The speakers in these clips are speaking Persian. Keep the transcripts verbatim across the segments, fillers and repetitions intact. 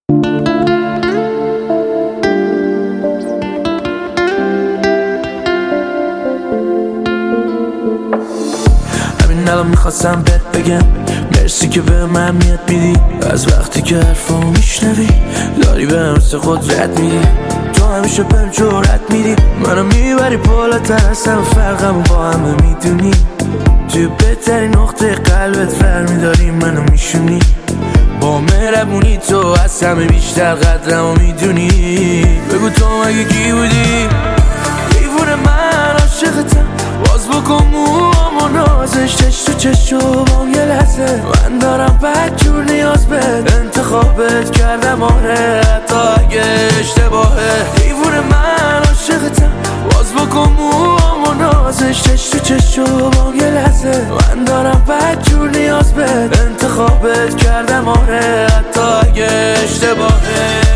همین الان میخواستم بهت بگم مرسی که به من میاد میدی، از وقتی که حرفامو میشنوی داری به مثل قدرت میدی. تو همیشه بهم جرأت میدی، منو میبری بالاتر از همه، فرقمو با همه میدونی. توی بهترین نقطه قلبت برمیداری منو میشونی. با مهربونی تو از همه بیشتر قدرمو میدونی. بگو تو مگه کی بودی؟ دیوونه من عاشقتم، باز بکن موامو نازش، چش تو چشو بام یه لحظه. من دارم بدجور نیاز بهت، انتخابت کردم آره حتی اگه اشتباهه. دیوونه من عاشقتم، باز بکن موامو نازش، چش تو چشو بام یه لحظه. من دارم بدجور نیاز بهت، انتخابت کردم آره حتی اگه اشتباهه.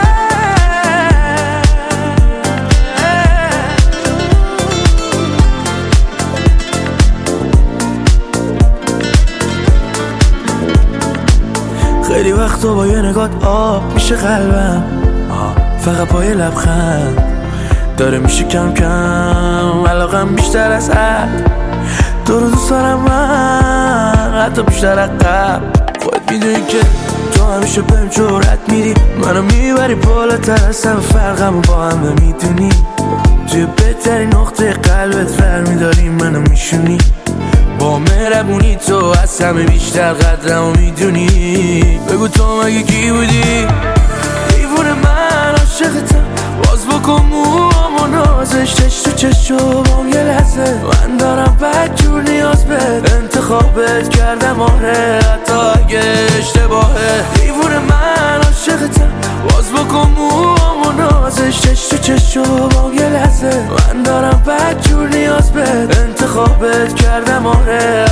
خیلی وقتا با یه نگات آب میشه قلبم، فقط با یه لبخند داره میشه کم کم علاقم بیشتر از حد. تو رو دوست دارم من حتی بیشتر از قبل. خودت میدونی که تو همیشه بهم جرأت میدی، منو میبری بالاتر از همه، فرقمو با همه میدونی. توی بهترین نقطه قلبت برمیداری منو میشونی. با مهربونی تو از همه بیشتر قدرمو میدونی. بگو تو مگه کی بودی؟ دیوونه من عاشقتم، باز بکن موامو نازش، چش تو چشو بام یه لحظه. من دارم بدجور نیاز بهت، انتخابت کردم آره حتی اگه اشتباهه. دیوونه من عاشقتم، باز بکن موامو نازش، چش تو چشو بام یه لحظه. من دارم بدجور نیاز بهت، انتخابت کردم آره